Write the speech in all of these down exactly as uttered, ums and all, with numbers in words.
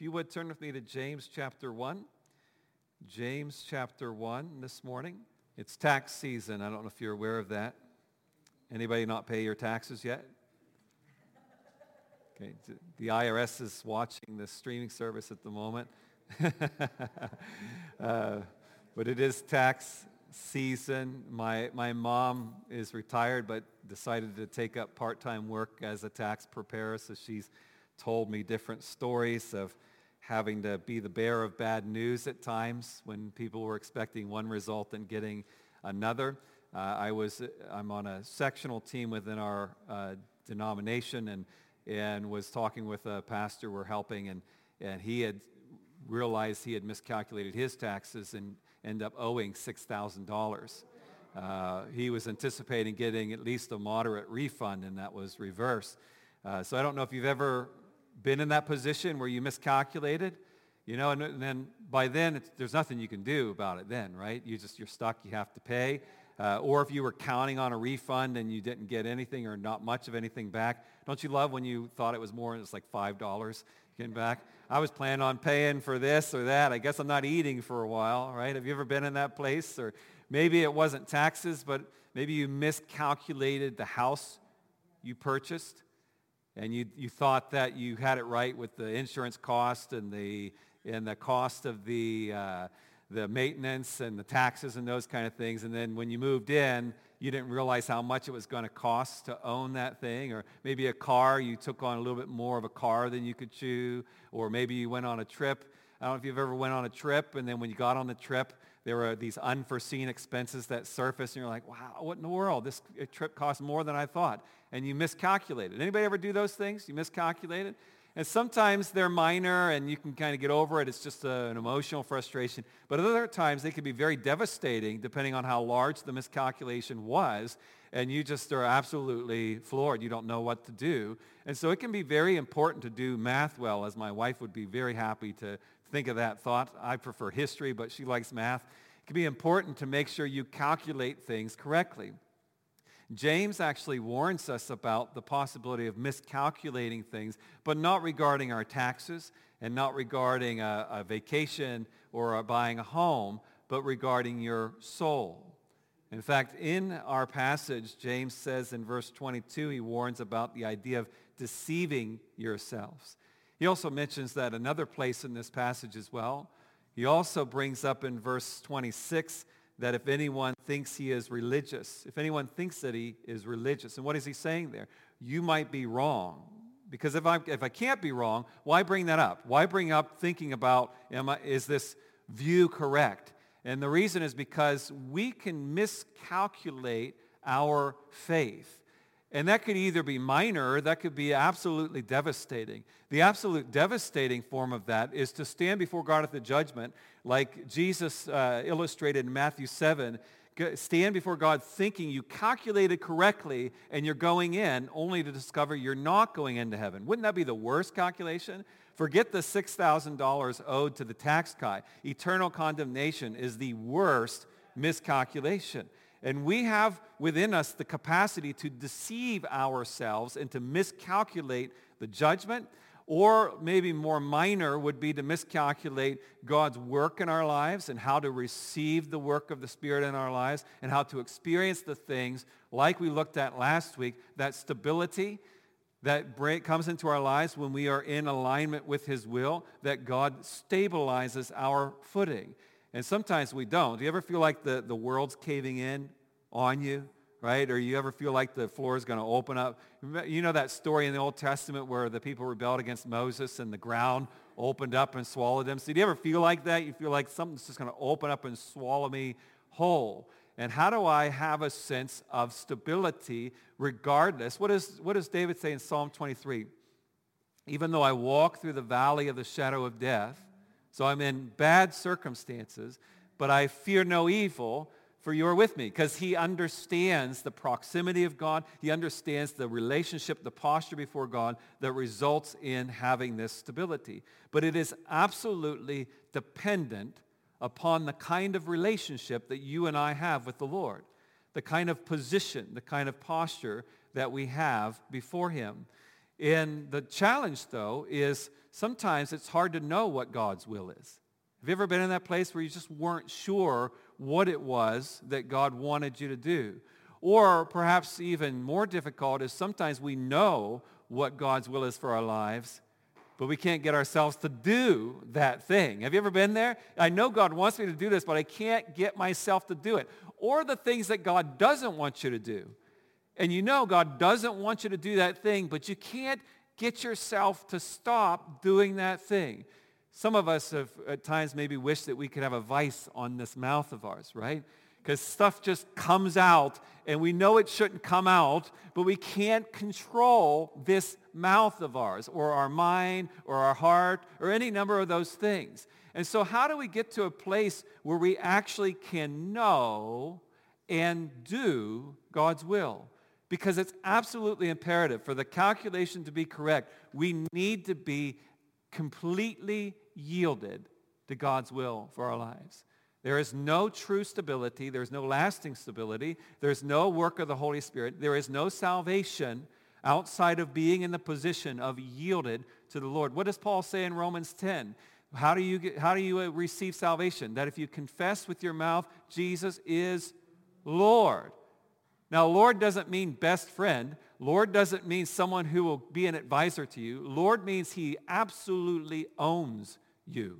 If you would turn with me to James chapter one. James chapter one this morning. It's tax season. I don't know if you're aware of that. Anybody not pay your taxes yet? Okay, the I R S is watching this streaming service at the moment. uh, but it is tax season. My my mom is retired but decided to take up part-time work as a tax preparer, so she's told me different stories of having to be the bearer of bad news at times when people were expecting one result and getting another. Uh, I was I'm on a sectional team within our uh, denomination and and was talking with a pastor we're helping, and and he had realized he had miscalculated his taxes and ended up owing six thousand dollars. Uh, he was anticipating getting at least a moderate refund, and that was reversed. Uh, so I don't know if you've ever been in that position where you miscalculated, you know, and, and then by then it's, there's nothing you can do about it then, right? You just, you're stuck, you have to pay. Uh, or if you were counting on a refund and you didn't get anything or not much of anything back, don't you love when you thought it was more and it's like five dollars getting back? I was planning on paying for this or that. I guess I'm not eating for a while, right? Have you ever been in that place? Or maybe it wasn't taxes, but maybe you miscalculated the house you purchased. And you you thought that you had it right with the insurance cost and the and the cost of the uh, the maintenance and the taxes and those kind of things. And then when you moved in, you didn't realize how much it was going to cost to own that thing. Or maybe a car, you took on a little bit more of a car than you could chew. Or maybe you went on a trip. I don't know if you've ever went on a trip, and then when you got on the trip, there were these unforeseen expenses that surfaced, and you're like, wow, what in the world? This trip cost more than I thought. And you miscalculated. Anybody ever do those things? You miscalculated? And sometimes they're minor, and you can kind of get over it. It's just a, an emotional frustration. But at other times, they can be very devastating, depending on how large the miscalculation was, and you just are absolutely floored. You don't know what to do. And so it can be very important to do math well, as my wife would be very happy to think of that thought. I prefer history, but she likes math. It can be important to make sure you calculate things correctly. James actually warns us about the possibility of miscalculating things, but not regarding our taxes and not regarding a, a vacation or a buying a home, but regarding your soul. In fact, in our passage, James says in verse twenty-two, he warns about the idea of deceiving yourselves. He also mentions that another place in this passage as well. He also brings up in verse twenty-six that if anyone thinks he is religious, if anyone thinks that he is religious, and what is he saying there? You might be wrong. Because if I if I can't be wrong, why bring that up? Why bring up thinking about, am I, is this view correct? And the reason is because we can miscalculate our faith. And that could either be minor, or that could be absolutely devastating. The absolute devastating form of that is to stand before God at the judgment, like Jesus uh, illustrated in Matthew seven. Stand before God thinking you calculated correctly, and you're going in, only to discover you're not going into heaven. Wouldn't that be the worst calculation? Forget the six thousand dollars owed to the tax guy. Eternal condemnation is the worst miscalculation. And we have within us the capacity to deceive ourselves and to miscalculate the judgment, or maybe more minor would be to miscalculate God's work in our lives and how to receive the work of the Spirit in our lives and how to experience the things like we looked at last week, that stability that break, comes into our lives when we are in alignment with His will, that God stabilizes our footing. And sometimes we don't. Do you ever feel like the, the world's caving in on you, right? Or you ever feel like the floor is going to open up? You know that story in the Old Testament where the people rebelled against Moses and the ground opened up and swallowed them? So do you ever feel like that? You feel like something's just going to open up and swallow me whole. And how do I have a sense of stability regardless? What, is, what does David say in Psalm twenty-three? Even though I walk through the valley of the shadow of death, so I'm in bad circumstances, but I fear no evil, for you are with me. Because he understands the proximity of God. He understands the relationship, the posture before God that results in having this stability. But it is absolutely dependent upon the kind of relationship that you and I have with the Lord, the kind of position, the kind of posture that we have before Him. And the challenge, though, is sometimes it's hard to know what God's will is. Have you ever been in that place where you just weren't sure what it was that God wanted you to do? Or perhaps even more difficult is sometimes we know what God's will is for our lives, but we can't get ourselves to do that thing. Have you ever been there? I know God wants me to do this, but I can't get myself to do it. Or the things that God doesn't want you to do. And you know God doesn't want you to do that thing, but you can't get yourself to stop doing that thing. Some of us have at times maybe wished that we could have a vice on this mouth of ours, right? Because stuff just comes out, and we know it shouldn't come out, but we can't control this mouth of ours, or our mind, or our heart, or any number of those things. And so how do we get to a place where we actually can know and do God's will? Because it's absolutely imperative for the calculation to be correct. We need to be completely yielded to God's will for our lives. There is no true stability. There is no lasting stability. There is no work of the Holy Spirit. There is no salvation outside of being in the position of yielded to the Lord. What does Paul say in Romans ten? How do you get, how do you receive salvation? That if you confess with your mouth Jesus is Lord. Now, Lord doesn't mean best friend. Lord doesn't mean someone who will be an advisor to you. Lord means he absolutely owns you.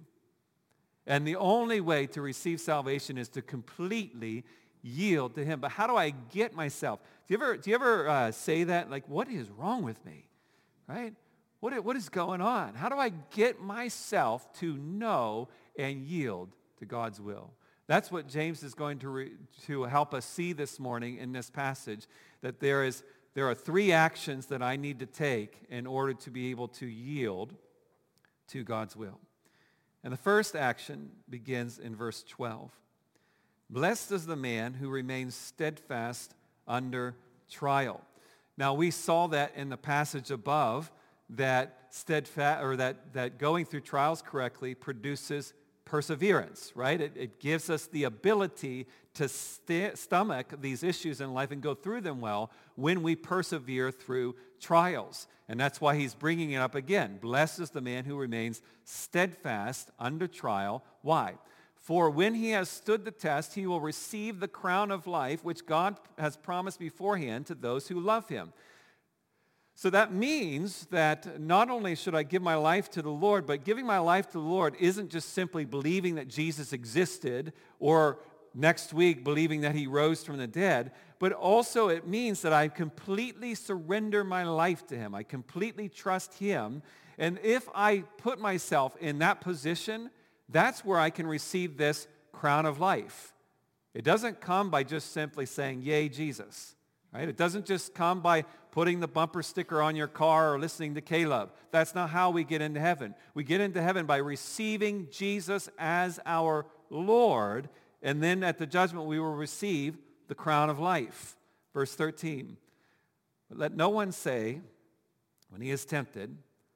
And the only way to receive salvation is to completely yield to him. But how do I get myself? Do you ever, do you ever uh, say that? Like, what is wrong with me? Right? What, what is going on? How do I get myself to know and yield to God's will? That's what James is going to, re, to help us see this morning in this passage, that there is there are three actions that I need to take in order to be able to yield to God's will. And the first action begins in verse twelve. Blessed is the man who remains steadfast under trial. Now we saw that in the passage above, that steadfast or that, that going through trials correctly produces perseverance, right? It, it gives us the ability to st- stomach these issues in life and go through them well when we persevere through trials. And that's why he's bringing it up again. Blessed is the man who remains steadfast under trial. Why? For when he has stood the test, he will receive the crown of life, which God has promised beforehand to those who love him. So that means that not only should I give my life to the Lord, but giving my life to the Lord isn't just simply believing that Jesus existed or next week believing that he rose from the dead, but also it means that I completely surrender my life to him. I completely trust him. And if I put myself in that position, that's where I can receive this crown of life. It doesn't come by just simply saying, yay, Jesus. Right? It doesn't just come by putting the bumper sticker on your car or listening to Caleb. That's not how we get into heaven. We get into heaven by receiving Jesus as our Lord, and then at the judgment we will receive the crown of life. Verse thirteen, but let no one say when he is tempted,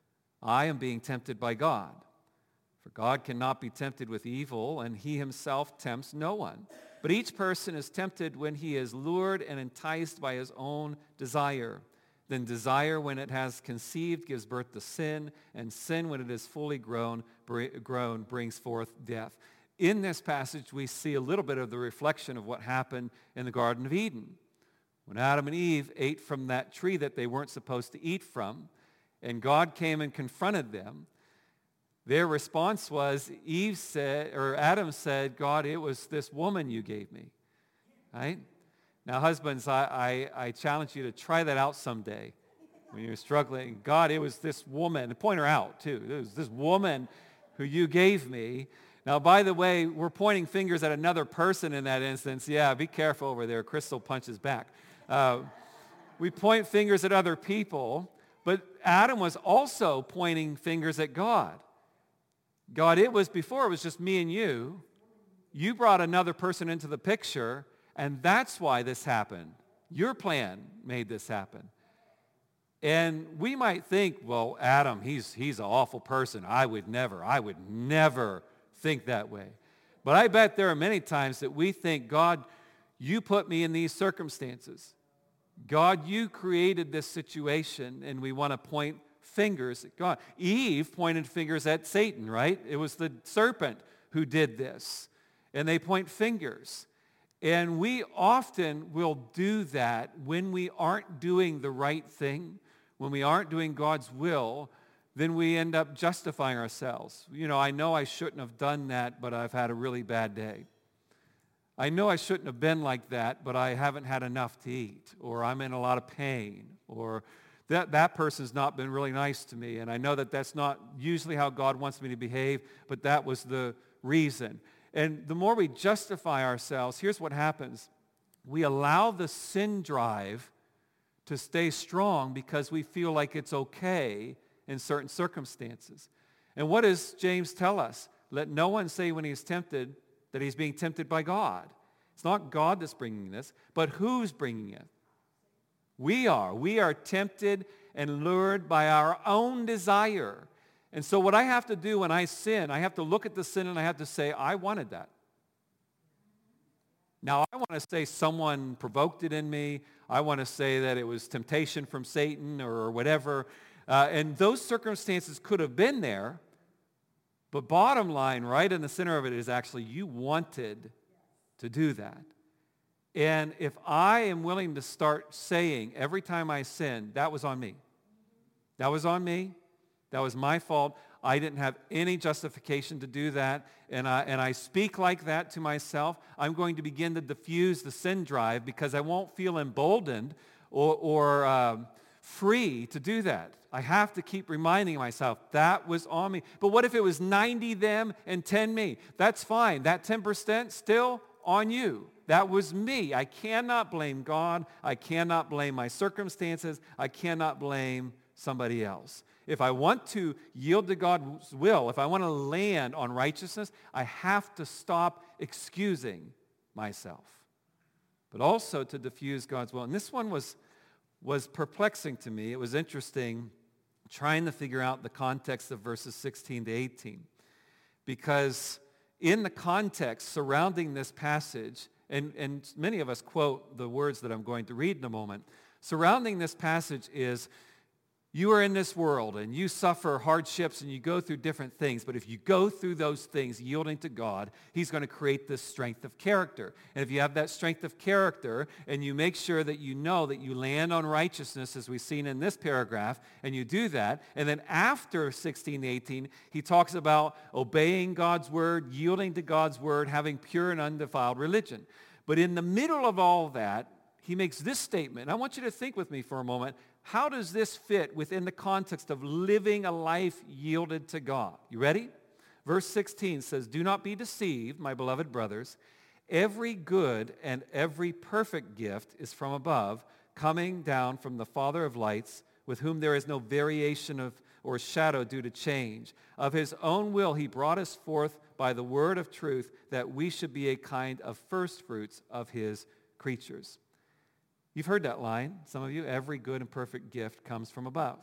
I am being tempted by God. For God cannot be tempted with evil, and he himself tempts no one. But each person is tempted when he is lured and enticed by his own desire. Then desire, when it has conceived, gives birth to sin, and sin, when it is fully grown, br- grown, brings forth death. In this passage, we see a little bit of the reflection of what happened in the Garden of Eden. When Adam and Eve ate from that tree that they weren't supposed to eat from, and God came and confronted them, their response was, Eve said, or Adam said, God, it was this woman you gave me. Right? Now, husbands, I, I, I challenge you to try that out someday when you're struggling. God, it was this woman. And point her out, too. It was this woman who you gave me. Now, by the way, we're pointing fingers at another person in that instance. Yeah, be careful over there. Crystal punches back. Uh, we point fingers at other people, but Adam was also pointing fingers at God. God, it was before, it was just me and you. You brought another person into the picture, and that's why this happened. Your plan made this happen. And we might think, well, Adam, he's, he's an awful person. I would never, I would never think that way. But I bet there are many times that we think, God, you put me in these circumstances. God, you created this situation, and we want to point fingers at God. Eve pointed fingers at Satan, right? It was the serpent who did this. And they point fingers. And we often will do that when we aren't doing the right thing, when we aren't doing God's will, then we end up justifying ourselves. You know, I know I shouldn't have done that, but I've had a really bad day. I know I shouldn't have been like that, but I haven't had enough to eat, or I'm in a lot of pain, or that, that person's not been really nice to me, and I know that that's not usually how God wants me to behave, but that was the reason. And the more we justify ourselves, here's what happens. We allow the sin drive to stay strong because we feel like it's okay in certain circumstances. And what does James tell us? Let no one say when he is tempted that he's being tempted by God. It's not God that's bringing this, but who's bringing it? We are. We are tempted and lured by our own desire. And so what I have to do when I sin, I have to look at the sin and I have to say, I wanted that. Now, I want to say someone provoked it in me. I want to say that it was temptation from Satan or whatever. Uh, and those circumstances could have been there. But bottom line, right in the center of it is actually you wanted to do that. And if I am willing to start saying every time I sin, that was on me. That was on me. That was my fault. I didn't have any justification to do that. And I, and I speak like that to myself. I'm going to begin to diffuse the sin drive because I won't feel emboldened or, or um, free to do that. I have to keep reminding myself, that was on me. But what if it was ninety them and ten me? That's fine. That ten percent still on you. That was me. I cannot blame God. I cannot blame my circumstances. I cannot blame somebody else. If I want to yield to God's will, if I want to land on righteousness, I have to stop excusing myself. But also to diffuse God's will. And this one was, was perplexing to me. It was interesting trying to figure out the context of verses sixteen to eighteen. Because in the context surrounding this passage, and, and many of us quote the words that I'm going to read in a moment, surrounding this passage is, you are in this world and you suffer hardships and you go through different things. But if you go through those things yielding to God, he's going to create this strength of character. And if you have that strength of character and you make sure that you know that you land on righteousness, as we've seen in this paragraph, and you do that, and then after sixteen to eighteen, he talks about obeying God's word, yielding to God's word, having pure and undefiled religion. But in the middle of all that, he makes this statement. I want you to think with me for a moment. How does this fit within the context of living a life yielded to God? You ready? Verse sixteen says, do not be deceived, my beloved brothers. Every good and every perfect gift is from above, coming down from the Father of lights, with whom there is no variation of or shadow due to change. Of his own will he brought us forth by the word of truth, that we should be a kind of first fruits of his creatures. You've heard that line, some of you. Every good and perfect gift comes from above.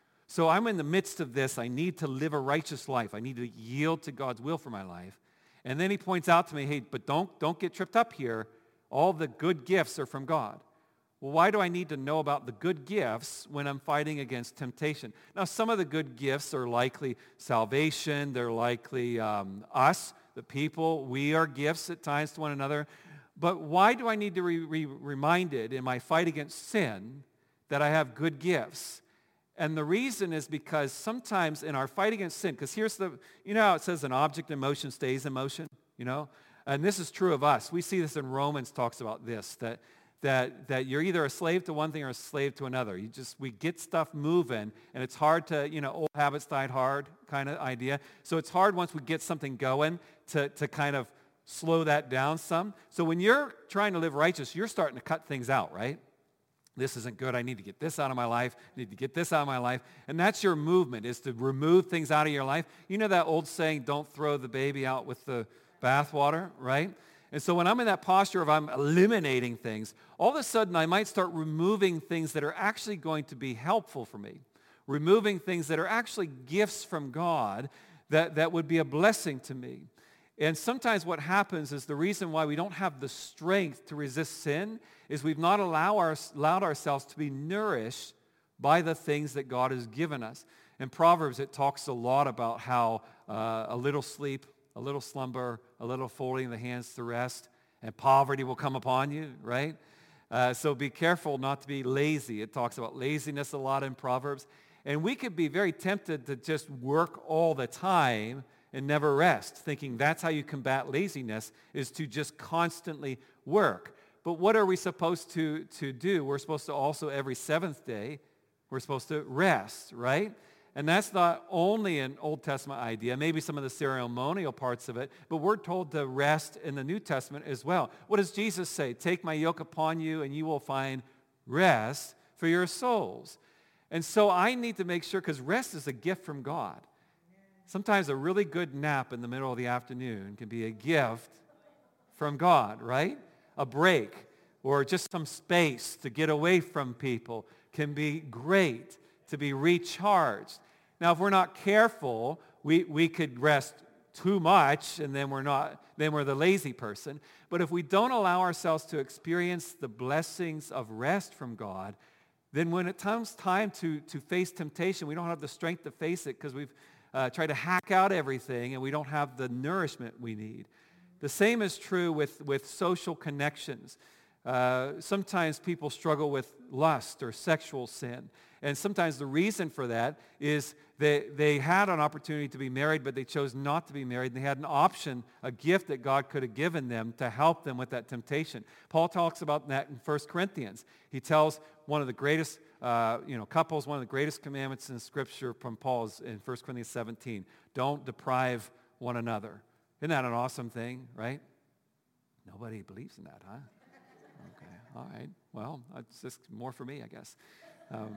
So I'm in the midst of this. I need to live a righteous life. I need to yield to God's will for my life. And then he points out to me, hey, but don't, don't get tripped up here. All the good gifts are from God. Well, why do I need to know about the good gifts when I'm fighting against temptation? Now, some of the good gifts are likely salvation. They're likely um, us, the people. We are gifts at times to one another. But why do I need to be re- reminded in my fight against sin that I have good gifts? And the reason is because sometimes in our fight against sin, because here's the, you know how it says an object in motion stays in motion, you know? And this is true of us. We see this in Romans talks about this, that that that you're either a slave to one thing or a slave to another. You just, we get stuff moving, and it's hard to, you know, old habits died hard kind of idea. So it's hard once we get something going to to kind of slow that down some. So when you're trying to live righteous, you're starting to cut things out, right? This isn't good. I need to get this out of my life. I need to get this out of my life. And that's your movement, is to remove things out of your life. You know that old saying, don't throw the baby out with the bathwater, right? And so when I'm in that posture of I'm eliminating things, all of a sudden I might start removing things that are actually going to be helpful for me. Removing things that are actually gifts from God that, that would be a blessing to me. And sometimes what happens is the reason why we don't have the strength to resist sin is we've not allow our, allowed ourselves to be nourished by the things that God has given us. In Proverbs, it talks a lot about how uh, a little sleep, a little slumber, a little folding of the hands to rest, and poverty will come upon you, right? Uh, so be careful not to be lazy. It talks about laziness a lot in Proverbs. And we could be very tempted to just work all the time and never rest, thinking that's how you combat laziness, is to just constantly work. But what are we supposed to, to do? We're supposed to also, every seventh day, we're supposed to rest, right? And that's not only an Old Testament idea, maybe some of the ceremonial parts of it, but we're told to rest in the New Testament as well. What does Jesus say? Take my yoke upon you and you will find rest for your souls. And so I need to make sure, because rest is a gift from God. Sometimes a really good nap in the middle of the afternoon can be a gift from God, right? A break or just some space to get away from people can be great, to be recharged. Now, if we're not careful, we, we could rest too much, and then we're not, then we're the lazy person. But if we don't allow ourselves to experience the blessings of rest from God, then when it comes time to, to face temptation, we don't have the strength to face it because we've uh, tried to hack out everything, and we don't have the nourishment we need. The same is true with, with social connections. Uh, sometimes people struggle with lust or sexual sin. And sometimes the reason for that is they, they had an opportunity to be married, but they chose not to be married. They had an option, a gift that God could have given them to help them with that temptation. Paul talks about that in First Corinthians. He tells one of the greatest, uh, you know, couples, one of the greatest commandments in Scripture from Paul is in First Corinthians seventeen. Don't deprive one another. Isn't that an awesome thing, right? Nobody believes in that, huh? Okay, all right. Well, it's just more for me, I guess. Um,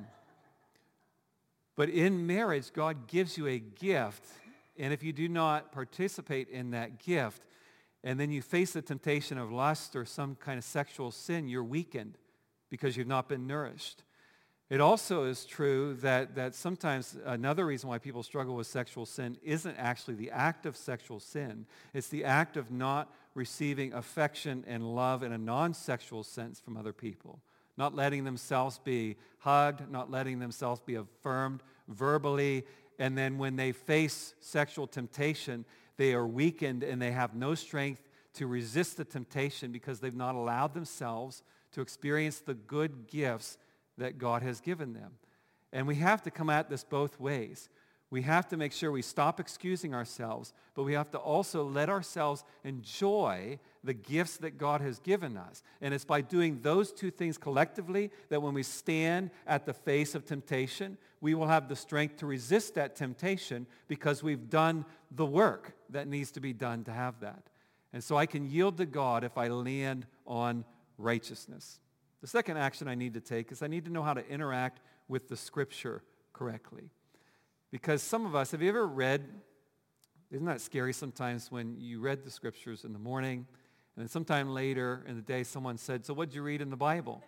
But in marriage, God gives you a gift, and if you do not participate in that gift, and then you face the temptation of lust or some kind of sexual sin, you're weakened because you've not been nourished. It also is true that, that sometimes another reason why people struggle with sexual sin isn't actually the act of sexual sin. It's the act of not receiving affection and love in a non-sexual sense from other people. Not letting themselves be hugged, not letting themselves be affirmed verbally, and then when they face sexual temptation, they are weakened and they have no strength to resist the temptation because they've not allowed themselves to experience the good gifts that God has given them. And we have to come at this both ways. We have to make sure we stop excusing ourselves, but we have to also let ourselves enjoy the gifts that God has given us. And it's by doing those two things collectively that when we stand at the face of temptation, we will have the strength to resist that temptation because we've done the work that needs to be done to have that. And so I can yield to God if I land on righteousness. The second action I need to take is I need to know how to interact with the Scripture correctly. Because some of us, have you ever read, isn't that scary sometimes when you read the Scriptures in the morning, and then sometime later in the day someone said, so what did you read in the Bible?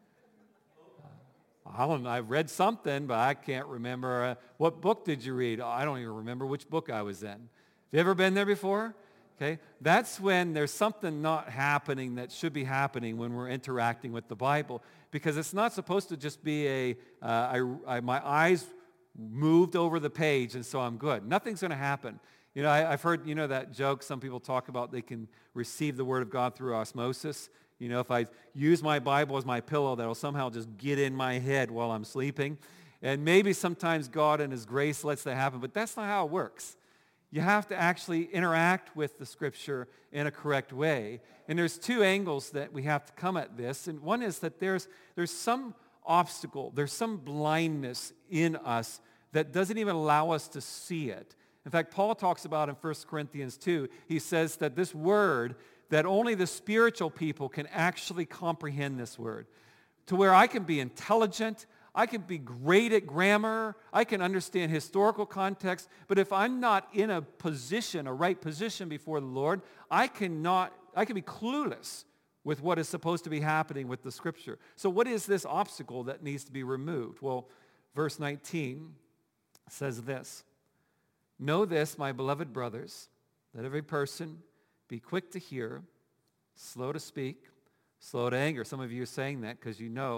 Uh, I don't know, I've read something, but I can't remember. Uh, what book did you read? Oh, I don't even remember which book I was in. Have you ever been there before? Okay, that's when there's something not happening that should be happening when we're interacting with the Bible, because it's not supposed to just be a, uh, I, I, my eyes moved over the page and so I'm good. Nothing's going to happen. You know, I, I've heard, you know, that joke some people talk about, they can receive the Word of God through osmosis. You know, if I use my Bible as my pillow, that'll somehow just get in my head while I'm sleeping. And maybe sometimes God in His grace lets that happen, but that's not how it works. You have to actually interact with the Scripture in a correct way. And there's two angles that we have to come at this. And one is that there's there's some obstacle, there's some blindness in us that doesn't even allow us to see it. In fact, Paul talks about in First Corinthians two, he says that this word, that only the spiritual people can actually comprehend this word. To where I can be intelligent, I can be great at grammar, I can understand historical context, but if I'm not in a position, a right position before the Lord, I cannot, I can be clueless with what is supposed to be happening with the Scripture. So what is this obstacle that needs to be removed? Well, verse nineteen says this, know this, my beloved brothers, that every person be quick to hear, slow to speak, slow to anger. Some of you are saying that because you know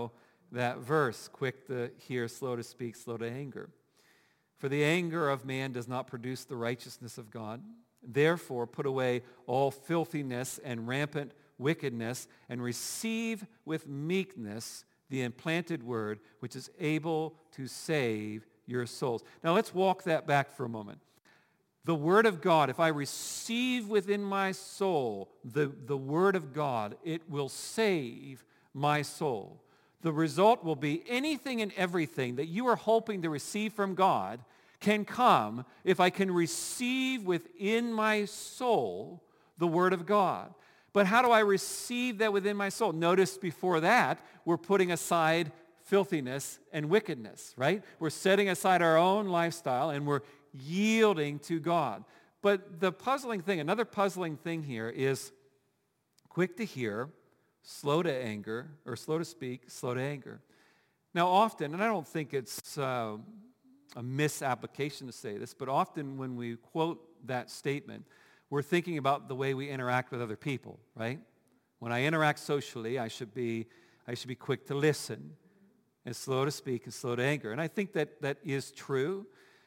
that verse, quick to hear, slow to speak, slow to anger. For the anger of man does not produce the righteousness of God. Therefore, put away all filthiness and rampant wickedness, and receive with meekness the implanted word, which is able to save your souls. Now let's walk that back for a moment. The word of God, if I receive within my soul the, the word of God, it will save my soul. The result will be anything and everything that you are hoping to receive from God can come if I can receive within my soul the word of God. But how do I receive that within my soul? Notice before that, we're putting aside filthiness and wickedness, right? We're setting aside our own lifestyle and we're yielding to God. But the puzzling thing, another puzzling thing here is quick to hear, slow to anger, or slow to speak, slow to anger. Now often, and I don't think it's uh, a misapplication to say this, but often when we quote that statement, we're thinking about the way we interact with other people, right? When I interact socially, I should be, I should be quick to listen and slow to speak and slow to anger. And I think that that is true.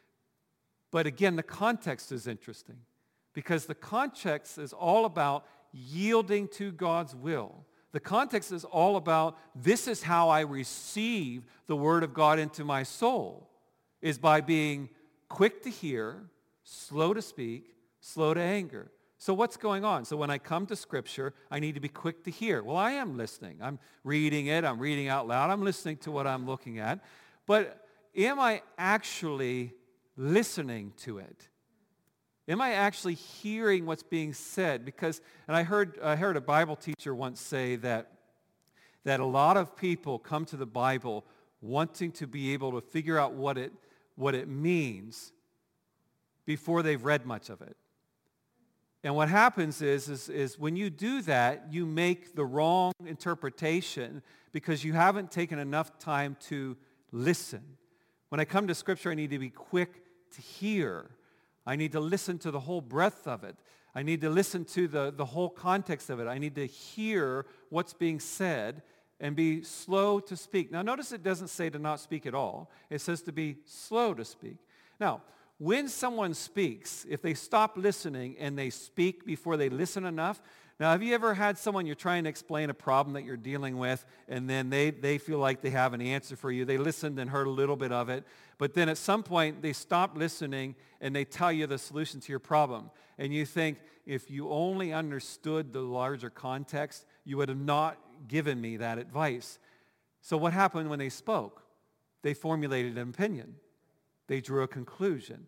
But again, the context is interesting because the context is all about yielding to God's will. The context is all about this is how I receive the word of God into my soul, is by being quick to hear, slow to speak, slow to anger. So what's going on? So when I come to Scripture, I need to be quick to hear. Well, I am listening. I'm reading it. I'm reading out loud. I'm listening to what I'm looking at. But am I actually listening to it? Am I actually hearing what's being said? Because, and I heard I heard a Bible teacher once say that, that a lot of people come to the Bible wanting to be able to figure out what it, what it means before they've read much of it. And what happens is, is, is when you do that, you make the wrong interpretation because you haven't taken enough time to listen. When I come to Scripture, I need to be quick to hear. I need to listen to the whole breadth of it. I need to listen to the, the whole context of it. I need to hear what's being said and be slow to speak. Now, notice it doesn't say to not speak at all. It says to be slow to speak. Now, when someone speaks, if they stop listening and they speak before they listen enough, now have you ever had someone you're trying to explain a problem that you're dealing with and then they, they feel like they have an answer for you. They listened and heard a little bit of it, but then at some point they stop listening and they tell you the solution to your problem. And you think, if you only understood the larger context, you would have not given me that advice. So what happened when they spoke? They formulated an opinion. They drew a conclusion.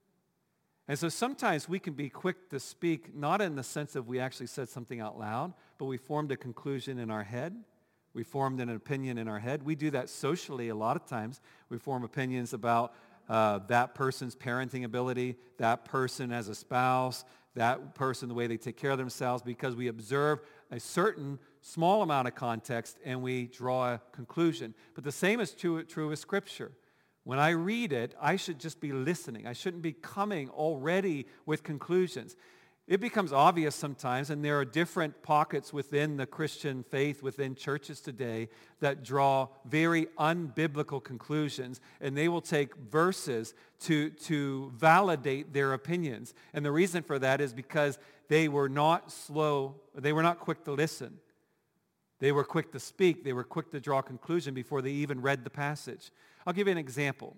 And so sometimes we can be quick to speak, not in the sense of we actually said something out loud, but we formed a conclusion in our head. We formed an opinion in our head. We do that socially a lot of times. We form opinions about uh, that person's parenting ability, that person as a spouse, that person, the way they take care of themselves, because we observe a certain small amount of context and we draw a conclusion. But the same is true, true with Scripture. When I read it, I should just be listening. I shouldn't be coming already with conclusions. It becomes obvious sometimes, and there are different pockets within the Christian faith, within churches today, that draw very unbiblical conclusions, and they will take verses to, to validate their opinions. And the reason for that is because they were not slow, they were not quick to listen. They were quick to speak. They were quick to draw a conclusion before they even read the passage. I'll give you an example,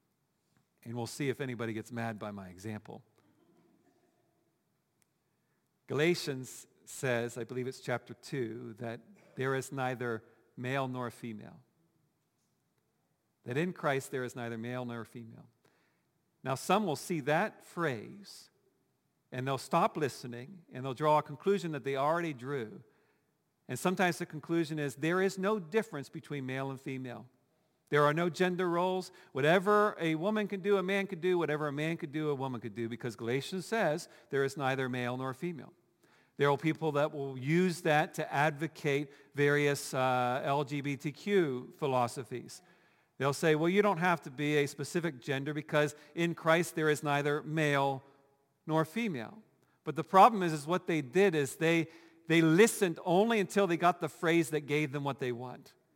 and we'll see if anybody gets mad by my example. Galatians says, I believe it's chapter two, that there is neither male nor female. That in Christ there is neither male nor female. Now some will see that phrase, and they'll stop listening, and they'll draw a conclusion that they already drew. And sometimes the conclusion is there is no difference between male and female. There are no gender roles. Whatever a woman can do, a man could do. Whatever a man could do, a woman could do, because Galatians says there is neither male nor female. There are people that will use that to advocate various uh, L G B T Q philosophies. They'll say, well, you don't have to be a specific gender because in Christ there is neither male nor female. But the problem is, is what they did is they, they listened only until they got the phrase that gave them what they want.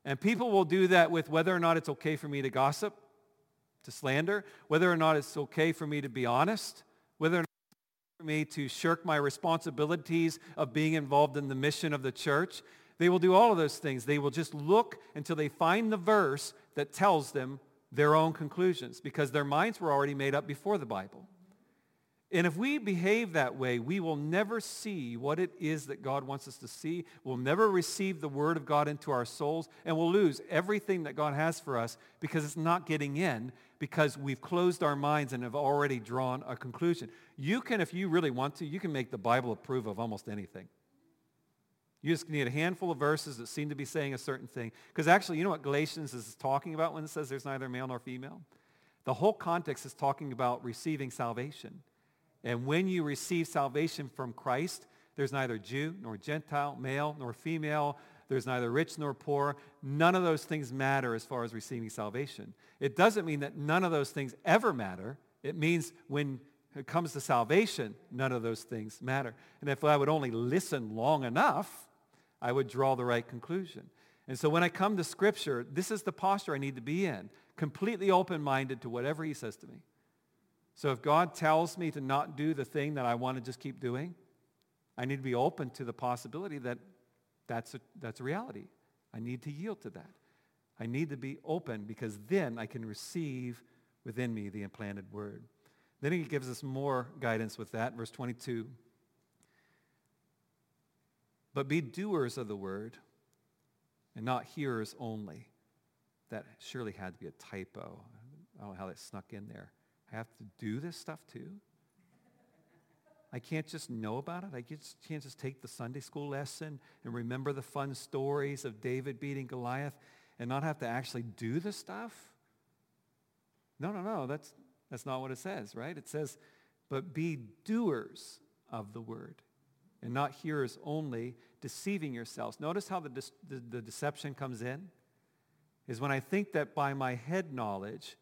And people will do that with whether or not it's okay for me to gossip, to slander, whether or not it's okay for me to be honest, whether or not it's okay for me to shirk my responsibilities of being involved in the mission of the church. They will do all of those things. They will just look until they find the verse that tells them their own conclusions, because their minds were already made up before the Bible. And if we behave that way, we will never see what it is that God wants us to see. We'll never receive the Word of God into our souls, and we'll lose everything that God has for us because it's not getting in, because we've closed our minds and have already drawn a conclusion. You can, if you really want to, you can make the Bible approve of almost anything. You just need a handful of verses that seem to be saying a certain thing. Because actually, you know what Galatians is talking about when it says there's neither male nor female? The whole context is talking about receiving salvation. And when you receive salvation from Christ, there's neither Jew nor Gentile, male nor female. There's neither rich nor poor. None of those things matter as far as receiving salvation. It doesn't mean that none of those things ever matter. It means when it comes to salvation, none of those things matter. And if I would only listen long enough, I would draw the right conclusion. And so when I come to Scripture, this is the posture I need to be in, completely open-minded to whatever he says to me. So if God tells me to not do the thing that I want to just keep doing, I need to be open to the possibility that that's a, that's a reality. I need to yield to that. I need to be open, because then I can receive within me the implanted word. Then he gives us more guidance with that. Verse twenty-two. But be doers of the word and not hearers only. That surely had to be a typo. I don't know how that snuck in there. I have to do this stuff too? I can't just know about it. I just can't just take the Sunday school lesson and remember the fun stories of David beating Goliath and not have to actually do the stuff? No, no, no. That's, that's not what it says, right? It says, but be doers of the word and not hearers only, deceiving yourselves. Notice how the, the, the deception comes in? Is when I think that by my head knowledge,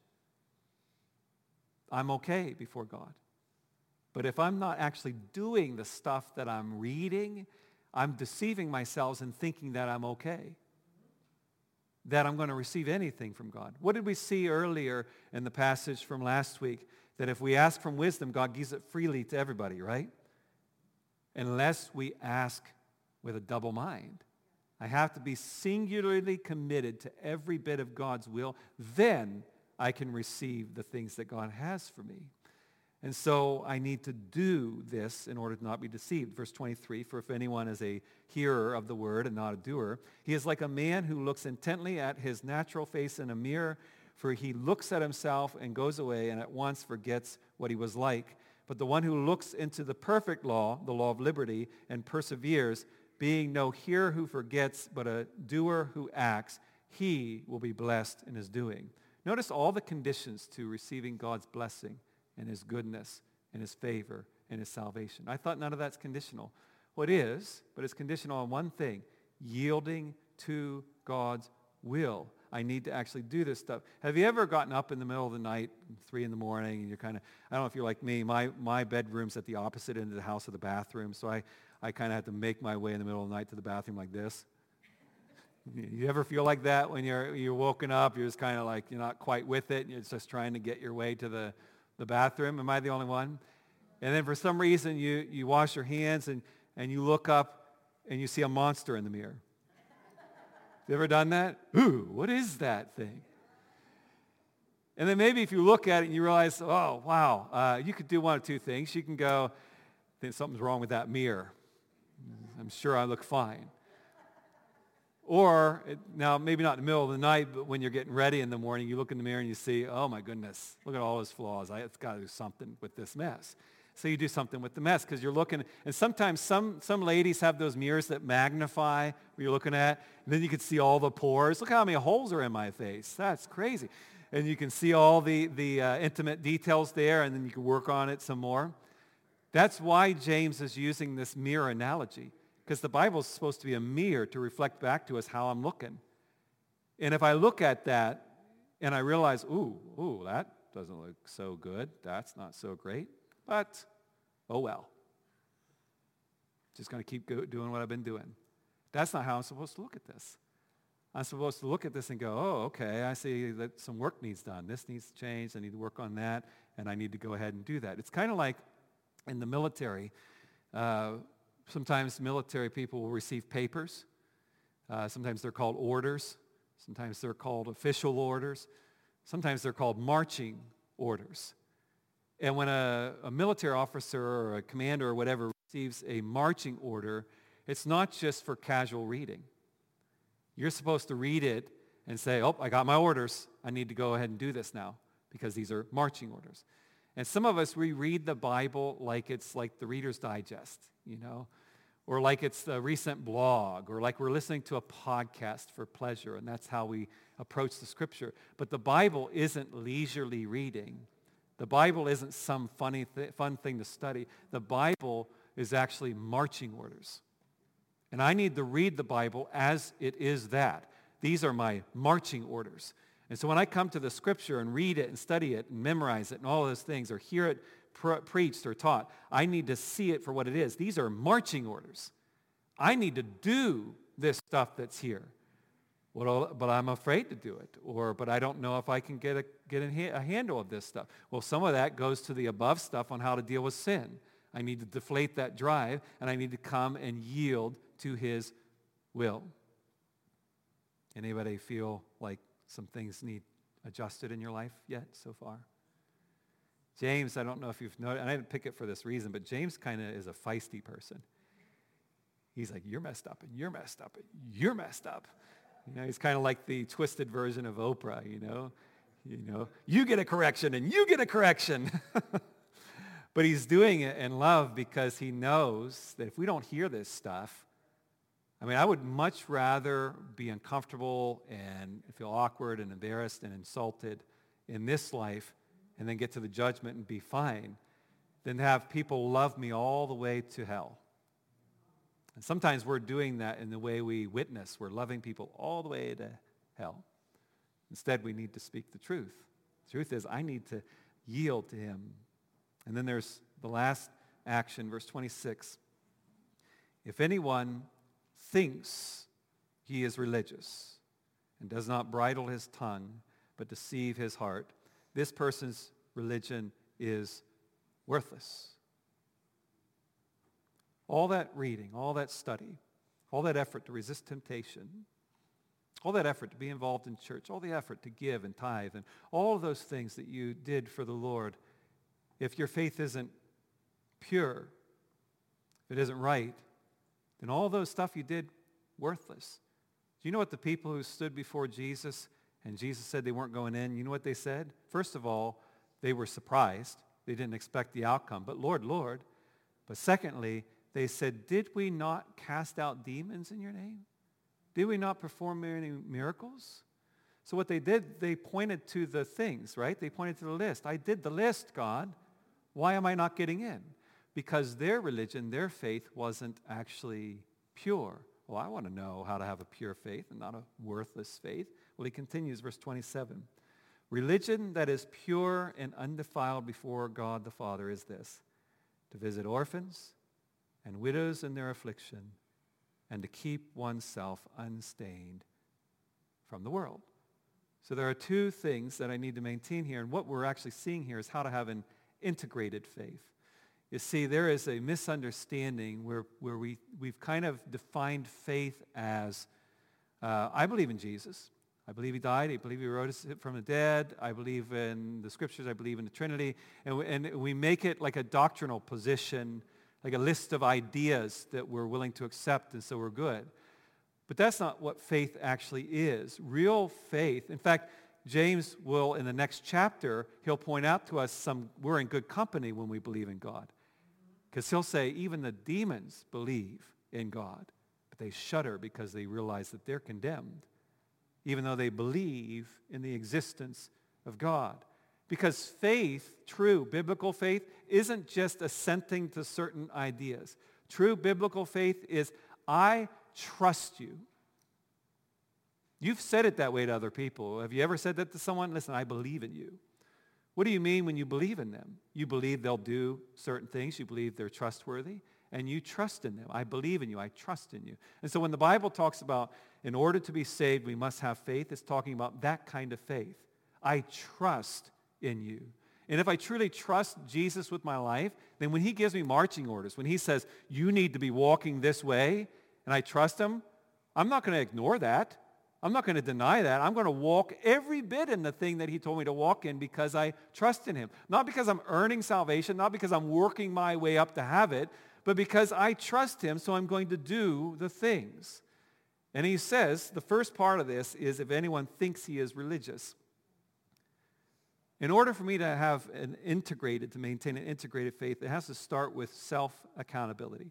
I'm okay before God. But if I'm not actually doing the stuff that I'm reading, I'm deceiving myself and thinking that I'm okay, that I'm going to receive anything from God. What did we see earlier in the passage from last week? That if we ask from wisdom, God gives it freely to everybody, right? Unless we ask with a double mind. I have to be singularly committed to every bit of God's will. Then I can receive the things that God has for me. And so I need to do this in order to not be deceived. Verse twenty-three, for if anyone is a hearer of the word and not a doer, he is like a man who looks intently at his natural face in a mirror, for he looks at himself and goes away and at once forgets what he was like. But the one who looks into the perfect law, the law of liberty, and perseveres, being no hearer who forgets, but a doer who acts, he will be blessed in his doing. Notice all the conditions to receiving God's blessing and his goodness and his favor and his salvation. I thought none of that's conditional. Well, it is, but it's conditional on one thing: yielding to God's will. I need to actually do this stuff. Have you ever gotten up in the middle of the night, three in the morning, and you're kind of, I don't know if you're like me, my, my bedroom's at the opposite end of the house of the bathroom, so I, I kind of have to make my way in the middle of the night to the bathroom like this. You ever feel like that when you're you're woken up? You're just kind of like, you're not quite with it. You're just trying to get your way to the, the bathroom. Am I the only one? And then for some reason, you, you wash your hands and, and you look up and you see a monster in the mirror. You ever done that? Ooh, what is that thing? And then maybe if you look at it and you realize, oh, wow, uh, you could do one of two things. You can go, I think something's wrong with that mirror. I'm sure I look fine. Or, it, now maybe not in the middle of the night, but when you're getting ready in the morning, you look in the mirror and you see, oh my goodness, look at all his flaws. I, it's got to do something with this mess. So you do something with the mess because you're looking, and sometimes some, some ladies have those mirrors that magnify what you're looking at, and then you can see all the pores. Look how many holes are in my face. That's crazy. And you can see all the, the uh, intimate details there, and then you can work on it some more. That's why James is using this mirror analogy. Because the Bible is supposed to be a mirror to reflect back to us how I'm looking. And if I look at that and I realize, ooh, ooh, that doesn't look so good. That's not so great. But, oh well. Just going to keep go- doing what I've been doing. That's not how I'm supposed to look at this. I'm supposed to look at this and go, oh, okay, I see that some work needs done. This needs to change. I need to work on that, and I need to go ahead and do that. It's kind of like in the military. Uh, sometimes military people will receive papers. Uh, sometimes they're called orders. Sometimes they're called official orders. Sometimes they're called marching orders. And when a, a military officer or a commander or whatever receives a marching order, it's not just for casual reading. You're supposed to read it and say, oh, I got my orders. I need to go ahead and do this now because these are marching orders. And some of us, we read the Bible like it's like the Reader's Digest, you know, or like it's a recent blog, or like we're listening to a podcast for pleasure, and that's how we approach the Scripture. But the Bible isn't leisurely reading. The Bible isn't some funny th- fun thing to study. The Bible is actually marching orders. And I need to read the Bible as it is that. These are my marching orders. And so when I come to the Scripture and read it and study it and memorize it and all those things, or hear it pre- preached or taught, I need to see it for what it is. These are marching orders. I need to do this stuff that's here. Well, but I'm afraid to do it, or but I don't know if I can get a get a, ha- a handle of this stuff. Well, some of that goes to the above stuff on how to deal with sin. I need to deflate that drive, and I need to come and yield to His will. Anybody feel like some things need adjusted in your life yet so far? James, I don't know if you've noticed, and I didn't pick it for this reason, but James kind of is a feisty person. He's like, you're messed up, and you're messed up, and you're messed up. You know, he's kind of like the twisted version of Oprah, you know. You know, you get a correction, and you get a correction. But he's doing it in love because he knows that if we don't hear this stuff, I mean, I would much rather be uncomfortable and feel awkward and embarrassed and insulted in this life and then get to the judgment and be fine than to have people love me all the way to hell. And sometimes we're doing that in the way we witness. We're loving people all the way to hell. Instead, we need to speak the truth. The truth is, I need to yield to Him. And then there's the last action, verse twenty-six. If anyone thinks he is religious and does not bridle his tongue but deceive his heart, this person's religion is worthless. All that reading, all that study, all that effort to resist temptation, all that effort to be involved in church, all the effort to give and tithe, and all of those things that you did for the Lord, if your faith isn't pure, if it isn't right, then all those stuff you did, worthless. Do you know what the people who stood before Jesus and Jesus said they weren't going in, you know what they said? First of all, they were surprised. They didn't expect the outcome. But Lord, Lord. But secondly, they said, did we not cast out demons in your name? Did we not perform many miracles? So what they did, they pointed to the things, right? They pointed to the list. I did the list, God. Why am I not getting in? Because their religion, their faith wasn't actually pure. Well, I want to know how to have a pure faith and not a worthless faith. Well, he continues, verse twenty-seven. Religion that is pure and undefiled before God the Father is this: to visit orphans and widows in their affliction, and to keep oneself unstained from the world. So there are two things that I need to maintain here, and what we're actually seeing here is how to have an integrated faith. You see, there is a misunderstanding where, where we, we've kind of defined faith as, uh, I believe in Jesus. I believe He died. I believe He rose from the dead. I believe in the Scriptures. I believe in the Trinity. And we, and we make it like a doctrinal position, like a list of ideas that we're willing to accept, and so we're good. But that's not what faith actually is. Real faith, in fact, James will, in the next chapter, he'll point out to us some, we're in good company when we believe in God. Because he'll say, even the demons believe in God, but they shudder because they realize that they're condemned, even though they believe in the existence of God. Because faith, true biblical faith, isn't just assenting to certain ideas. True biblical faith is, I trust you. You've said it that way to other people. Have you ever said that to someone? Listen, I believe in you. What do you mean when you believe in them? You believe they'll do certain things. You believe they're trustworthy. and you trust in them. I believe in you. I trust in you. And so when the Bible talks about in order to be saved, we must have faith, it's talking about that kind of faith. I trust in you. And if I truly trust Jesus with my life, then when he gives me marching orders, when he says, you need to be walking this way, and I trust him, I'm not going to ignore that. I'm not going to deny that. I'm going to walk every bit in the thing that he told me to walk in because I trust in him. Not because I'm earning salvation, not because I'm working my way up to have it, but because I trust him, so I'm going to do the things. And he says, the first part of this is if anyone thinks he is religious. In order for me to have an integrated, to maintain an integrated faith, it has to start with self-accountability.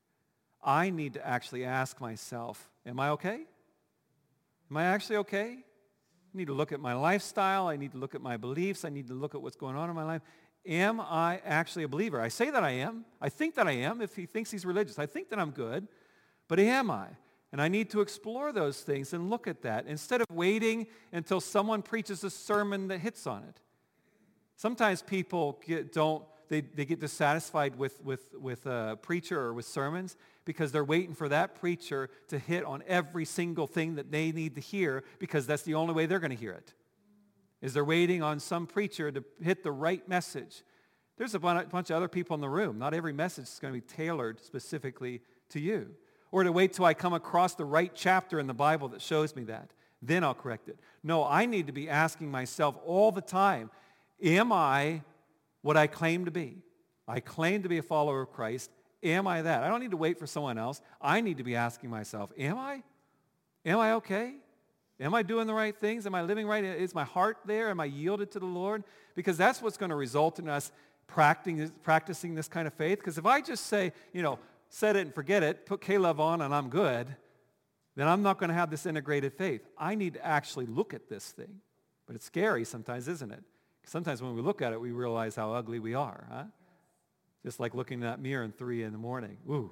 I need to actually ask myself, am I okay? Am I actually okay? I need to look at my lifestyle. I need to look at my beliefs. I need to look at what's going on in my life. Am I actually a believer? I say that I am. I think that I am if he thinks he's religious. I think that I'm good. But am I? And I need to explore those things and look at that instead of waiting until someone preaches a sermon that hits on it. Sometimes people get, don't, they, they get dissatisfied with, with, with a preacher or with sermons because they're waiting for that preacher to hit on every single thing that they need to hear because that's the only way they're going to hear it. Is they're waiting on some preacher to hit the right message. There's a bunch of other people in the room. Not every message is going to be tailored specifically to you. Or to wait till I come across the right chapter in the Bible that shows me that. Then I'll correct it. No, I need to be asking myself all the time, am I what I claim to be? I claim to be a follower of Christ. Am I that? I don't need to wait for someone else. I need to be asking myself, am I? Am I okay? Am I doing the right things? Am I living right? Is my heart there? Am I yielded to the Lord? Because that's what's going to result in us practicing, practicing this kind of faith. Because if I just say, you know, set it and forget it, put K-Love on and I'm good, then I'm not going to have this integrated faith. I need to actually look at this thing. But it's scary sometimes, isn't it? Sometimes when we look at it, we realize how ugly we are, huh? Just like looking in that mirror in three in the morning. Ooh.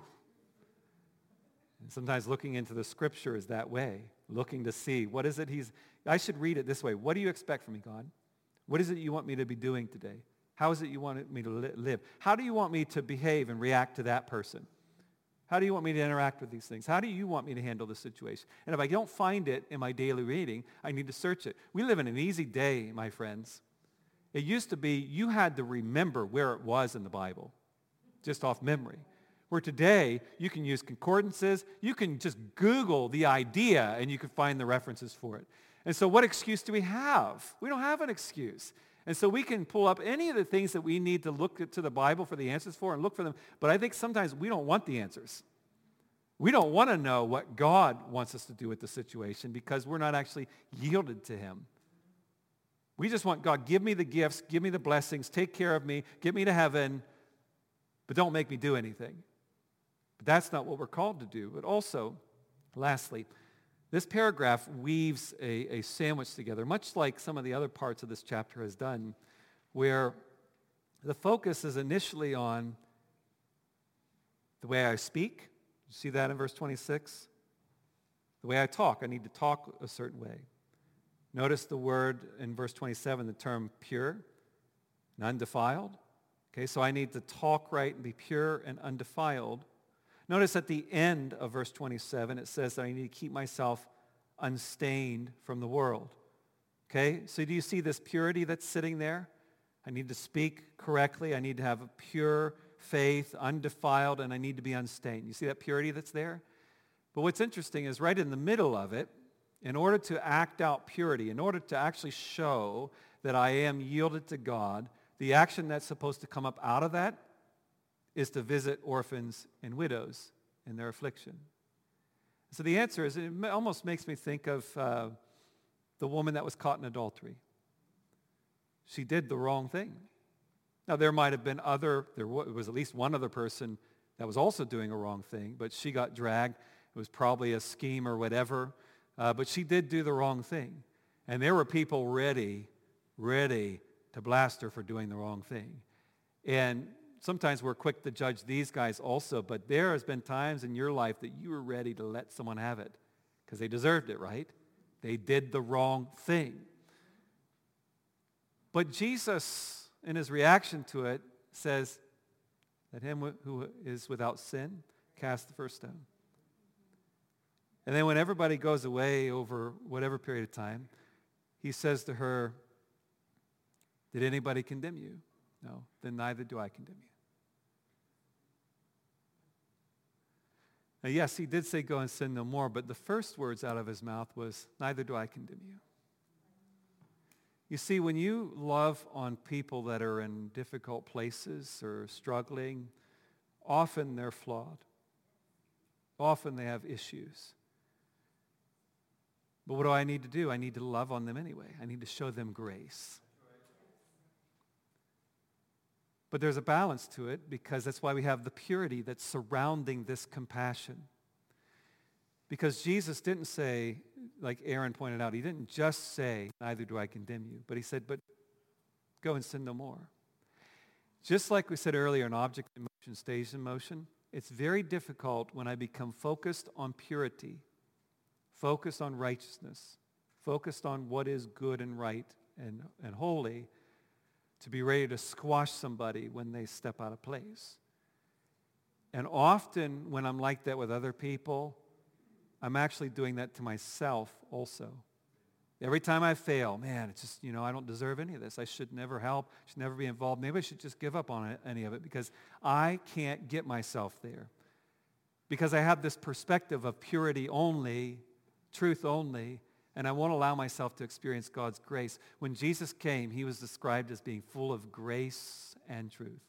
And sometimes looking into the scripture is that way, looking to see what is it he's, I should read it this way. What do you expect from me, God? What is it you want me to be doing today? How is it you want me to li- live? How do you want me to behave and react to that person? How do you want me to interact with these things? How do you want me to handle the situation? And if I don't find it in my daily reading, I need to search it. We live in an easy day, my friends. It used to be you had to remember where it was in the Bible, just off memory. Where today, you can use concordances, you can just Google the idea, and you can find the references for it. And so what excuse do we have? We don't have an excuse. And so we can pull up any of the things that we need to look to the Bible for the answers for and look for them. But I think sometimes we don't want the answers. We don't want to know what God wants us to do with the situation because we're not actually yielded to him. We just want God, give me the gifts, give me the blessings, take care of me, get me to heaven, but don't make me do anything. But that's not what we're called to do. But also, lastly, this paragraph weaves a, a sandwich together, much like some of the other parts of this chapter has done, where the focus is initially on the way I speak. You see that in verse twenty-six? The way I talk, I need to talk a certain way. Notice the word in verse twenty-seven, the term pure and undefiled. Okay, so I need to talk right and be pure and undefiled. Notice at the end of verse twenty-seven, it says that I need to keep myself unstained from the world. Okay, so do you see this purity that's sitting there? I need to speak correctly. I need to have a pure faith, undefiled, and I need to be unstained. You see that purity that's there? But what's interesting is right in the middle of it, in order to act out purity, in order to actually show that I am yielded to God, the action that's supposed to come up out of that is to visit orphans and widows in their affliction. So the answer is, it almost makes me think of uh, the woman that was caught in adultery. She did the wrong thing. Now, there might have been other, there was at least one other person that was also doing a wrong thing, but she got dragged. It was probably a scheme or whatever, uh, but she did do the wrong thing. And there were people ready, ready to blast her for doing the wrong thing. And sometimes we're quick to judge these guys also, but there has been times in your life that you were ready to let someone have it because they deserved it, right? They did the wrong thing. But Jesus, in his reaction to it, says, Let him who is without sin cast the first stone. And then when everybody goes away over whatever period of time, he says to her, did anybody condemn you? No, then neither do I condemn you. Now, yes, he did say go and sin no more, but the first words out of his mouth was, neither do I condemn you. You see, when you love on people that are in difficult places or struggling, often they're flawed. Often they have issues. But what do I need to do? I need to love on them anyway. I need to show them grace. But there's a balance to it, because that's why we have the purity that's surrounding this compassion. Because Jesus didn't say, like Aaron pointed out, he didn't just say, neither do I condemn you, but he said, but go and sin no more. Just like we said earlier, an object in motion stays in motion. It's very difficult when I become focused on purity, focused on righteousness, focused on what is good and right and, and holy, to be ready to squash somebody when they step out of place. And often when I'm like that with other people, I'm actually doing that to myself also. Every time I fail, man, it's just, you know, I don't deserve any of this. I should never help, should never be involved. Maybe I should just give up on it, any of it, because I can't get myself there. Because I have this perspective of purity only, truth only, and I won't allow myself to experience God's grace. When Jesus came, he was described as being full of grace and truth.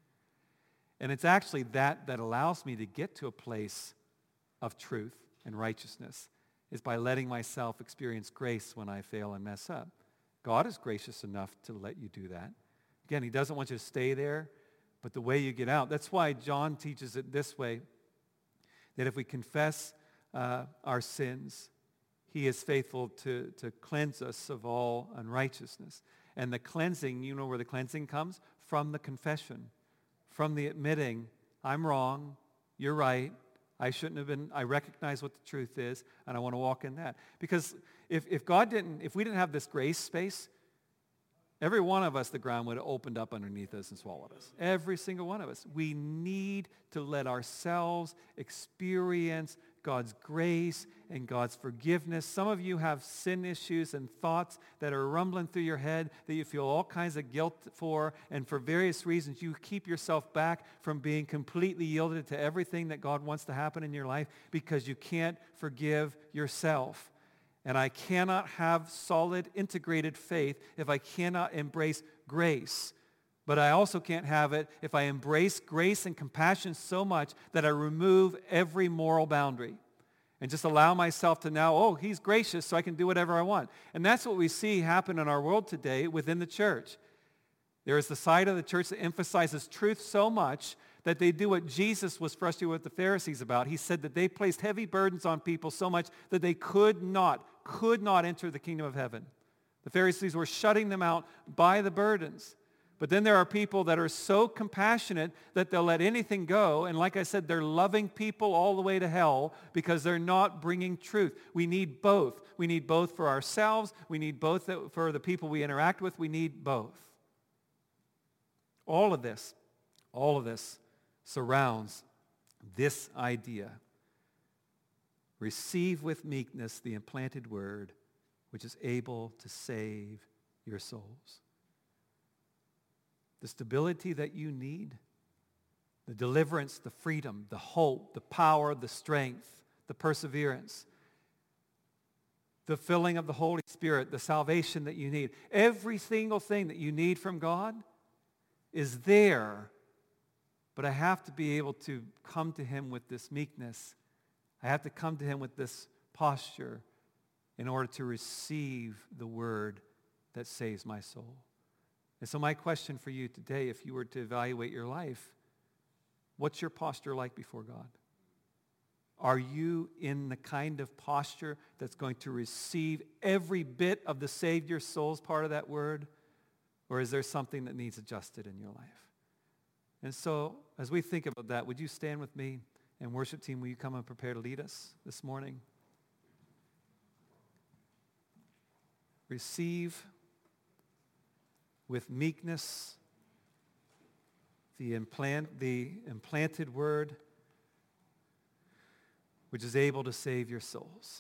And it's actually that that allows me to get to a place of truth and righteousness, is by letting myself experience grace when I fail and mess up. God is gracious enough to let you do that. Again, he doesn't want you to stay there, but the way you get out. That's why John teaches it this way, that if we confess uh, our sins, he is faithful to, to cleanse us of all unrighteousness. And the cleansing, you know where the cleansing comes? From the confession. From the admitting, I'm wrong, you're right, I shouldn't have been, I recognize what the truth is, and I want to walk in that. Because if, if God didn't, if we didn't have this grace space, every one of us, the ground would have opened up underneath us and swallowed us. Every single one of us. We need to let ourselves experience God's grace and God's forgiveness. Some of you have sin issues and thoughts that are rumbling through your head that you feel all kinds of guilt for, and for various reasons you keep yourself back from being completely yielded to everything that God wants to happen in your life because you can't forgive yourself. And I cannot have solid, integrated faith if I cannot embrace grace. But I also can't have it if I embrace grace and compassion so much that I remove every moral boundary and just allow myself to now, oh, he's gracious, so I can do whatever I want. And that's what we see happen in our world today within the church. There is the side of the church that emphasizes truth so much that they do what Jesus was frustrated with the Pharisees about. He said that they placed heavy burdens on people so much that they could not, could not enter the kingdom of heaven. The Pharisees were shutting them out by the burdens. But then there are people that are so compassionate that they'll let anything go. And like I said, they're loving people all the way to hell because they're not bringing truth. We need both. We need both for ourselves. We need both for the people we interact with. We need both. All of this, all of this surrounds this idea. Receive with meekness the implanted word, which is able to save your souls. The stability that you need, the deliverance, the freedom, the hope, the power, the strength, the perseverance, the filling of the Holy Spirit, the salvation that you need. Every single thing that you need from God is there, but I have to be able to come to him with this meekness. I have to come to him with this posture in order to receive the word that saves my soul. And so my question for you today, if you were to evaluate your life, what's your posture like before God? Are you in the kind of posture that's going to receive every bit of the save your souls part of that word? Or is there something that needs adjusted in your life? And so as we think about that, would you stand with me? And worship team, will you come and prepare to lead us this morning? Receive with meekness the implant, the implanted word, which is able to save your souls.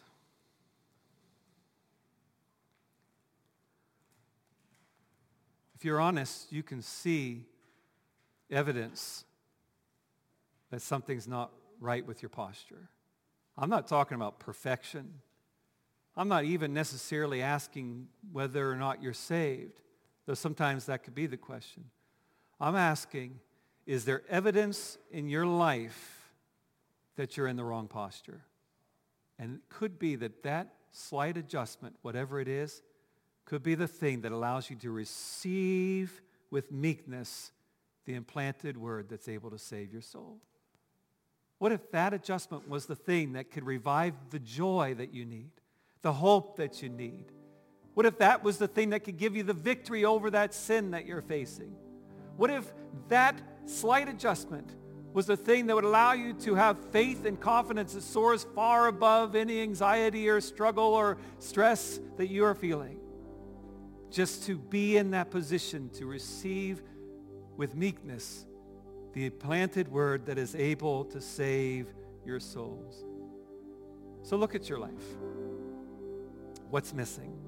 If you're honest, you can see evidence that something's not right with your posture. I'm not talking about perfection. I'm not even necessarily asking whether or not you're saved, though sometimes that could be the question. I'm asking, is there evidence in your life that you're in the wrong posture? And it could be that that slight adjustment, whatever it is, could be the thing that allows you to receive with meekness the implanted word that's able to save your soul. What if that adjustment was the thing that could revive the joy that you need, the hope that you need? What if that was the thing that could give you the victory over that sin that you're facing? What if that slight adjustment was the thing that would allow you to have faith and confidence that soars far above any anxiety or struggle or stress that you are feeling? Just to be in that position to receive with meekness the implanted word that is able to save your souls. So look at your life. What's missing?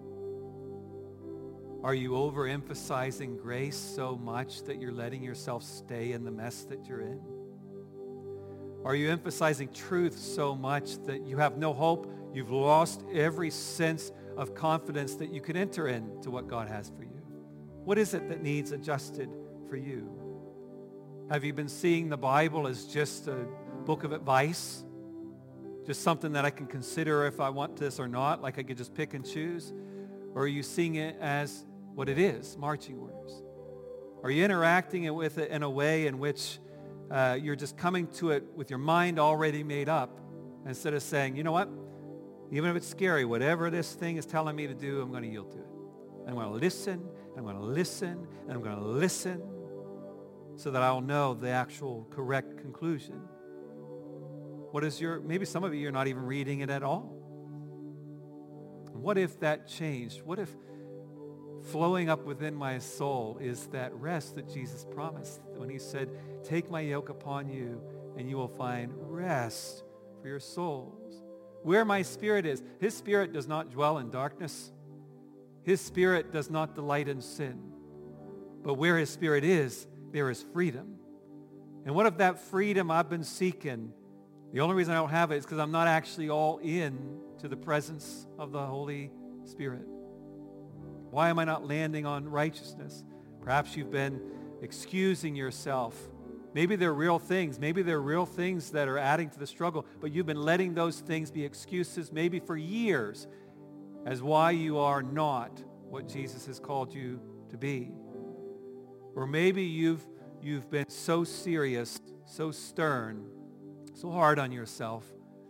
Are you overemphasizing grace so much that you're letting yourself stay in the mess that you're in? Are you emphasizing truth so much that you have no hope? You've lost every sense of confidence that you can enter into what God has for you. What is it that needs adjusted for you? Have you been seeing the Bible as just a book of advice? Just something that I can consider if I want this or not, like I could just pick and choose? Or are you seeing it as what it is, marching orders? Are you interacting with it in a way in which uh, you're just coming to it with your mind already made up instead of saying, you know what? Even if it's scary, whatever this thing is telling me to do, I'm going to yield to it. I'm going to listen, I'm going to listen, and I'm going to listen so that I'll know the actual correct conclusion. What is your, maybe some of you are not even reading it at all. What if that changed? What if flowing up within my soul is that rest that Jesus promised when he said, take my yoke upon you and you will find rest for your souls. Where my spirit is, his spirit does not dwell in darkness. His spirit does not delight in sin. But where his spirit is, there is freedom. And what if that freedom I've been seeking, the only reason I don't have it is because I'm not actually all in to the presence of the Holy Spirit? Why am I not landing on righteousness? Perhaps you've been excusing yourself. Maybe they're real things. Maybe they're real things that are adding to the struggle, but you've been letting those things be excuses maybe for years as why you are not what Jesus has called you to be. Or maybe you've, you've been so serious, so stern, so hard on yourself,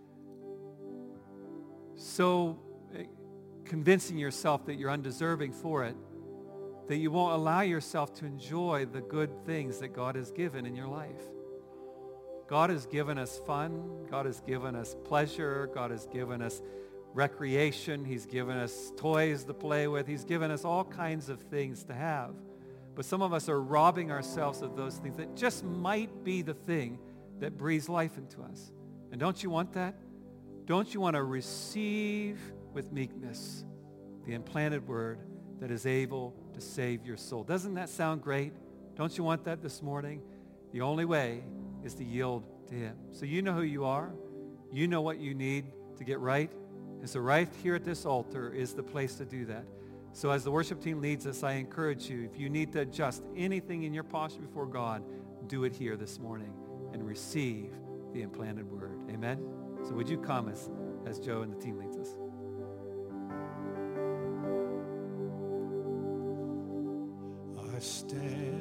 so convincing yourself that you're undeserving for it, that you won't allow yourself to enjoy the good things that God has given in your life. God has given us fun. God has given us pleasure. God has given us recreation. He's given us toys to play with. He's given us all kinds of things to have. But some of us are robbing ourselves of those things that just might be the thing that breathes life into us. And don't you want that? Don't you want to receive with meekness the implanted word that is able to save your soul? Doesn't that sound great? Don't you want that this morning? The only way is to yield to him. So you know who you are. You know what you need to get right. And so right here at this altar is the place to do that. So as the worship team leads us, I encourage you, if you need to adjust anything in your posture before God, do it here this morning and receive the implanted word. Amen? So would you come as, as Joe and the team leads us? I stand.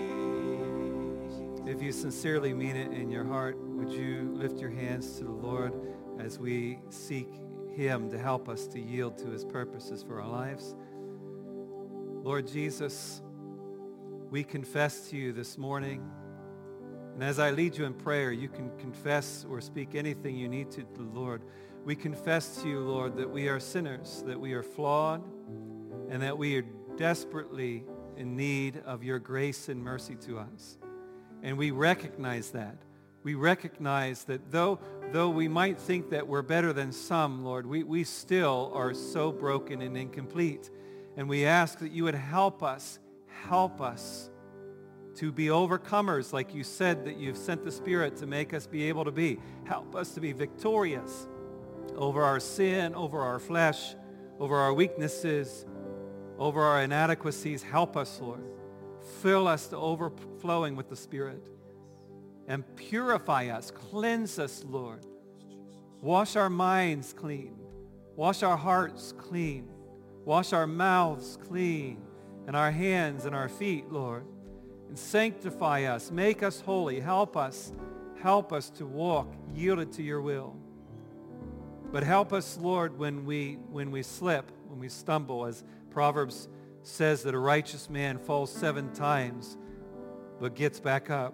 If you sincerely mean it in your heart, would you lift your hands to the Lord as we seek him to help us to yield to his purposes for our lives? Lord Jesus, we confess to you this morning, and as I lead you in prayer, you can confess or speak anything you need to the Lord. We confess to you, Lord, that we are sinners, that we are flawed, and that we are desperately in need of your grace and mercy to us. And we recognize that. We recognize that though, though we might think that we're better than some, Lord, we, we still are so broken and incomplete. And we ask that you would help us, help us to be overcomers, like you said that you've sent the Spirit to make us be able to be. Help us to be victorious over our sin, over our flesh, over our weaknesses, over our inadequacies. Help us, Lord. Fill us to overflowing with the Spirit. And purify us, cleanse us, Lord. Wash our minds clean. Wash our hearts clean. Wash our mouths clean. And our hands and our feet, Lord. And sanctify us. Make us holy. Help us. Help us to walk yielded to your will. But help us, Lord, when we, when we slip, when we stumble, as Proverbs says that a righteous man falls seven times but gets back up.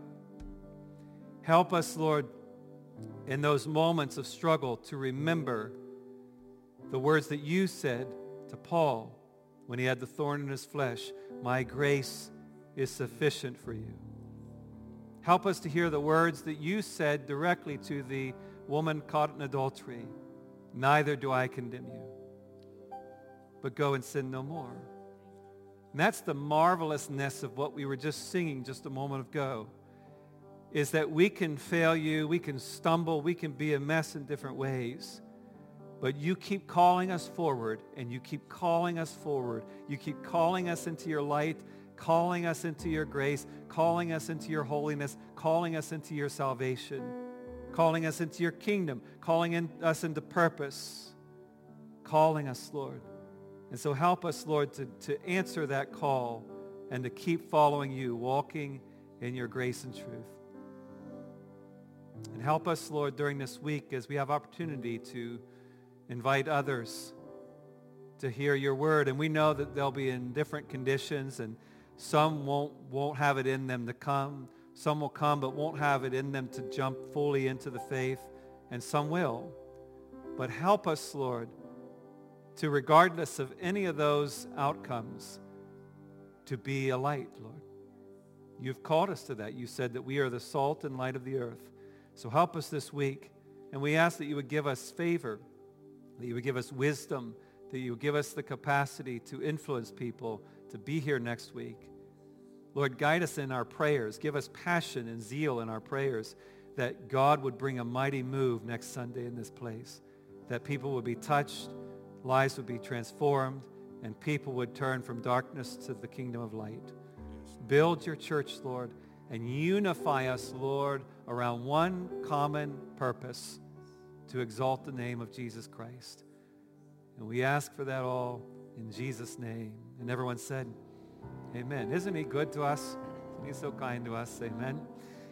Help us, Lord, in those moments of struggle to remember the words that you said to Paul when he had the thorn in his flesh. My grace is sufficient for you. Help us to hear the words that you said directly to the woman caught in adultery. Neither do I condemn you, but go and sin no more. And that's the marvelousness of what we were just singing just a moment ago, is that we can fail you, we can stumble, we can be a mess in different ways. But you keep calling us forward, and you keep calling us forward. You keep calling us into your light, calling us into your grace, calling us into your holiness, calling us into your salvation, calling us into your kingdom, calling in, us into purpose, calling us, Lord. And so help us, Lord, to, to answer that call and to keep following you, walking in your grace and truth. And help us, Lord, during this week as we have opportunity to invite others to hear your word. And we know that they'll be in different conditions, and some won't, won't have it in them to come. Some will come but won't have it in them to jump fully into the faith, and some will. But help us, Lord, to regardless of any of those outcomes, to be a light, Lord. You've called us to that. You said that we are the salt and light of the earth. So help us this week, and we ask that you would give us favor, that you would give us wisdom, that you would give us the capacity to influence people to be here next week. Lord, guide us in our prayers. Give us passion and zeal in our prayers, that God would bring a mighty move next Sunday in this place, that people would be touched, lives would be transformed, and people would turn from darkness to the kingdom of light. Build your church, Lord, and unify us, Lord, around one common purpose, to exalt the name of Jesus Christ. And we ask for that all in Jesus' name. And everyone said, amen. Isn't he good to us? Isn't he so kind to us? Amen.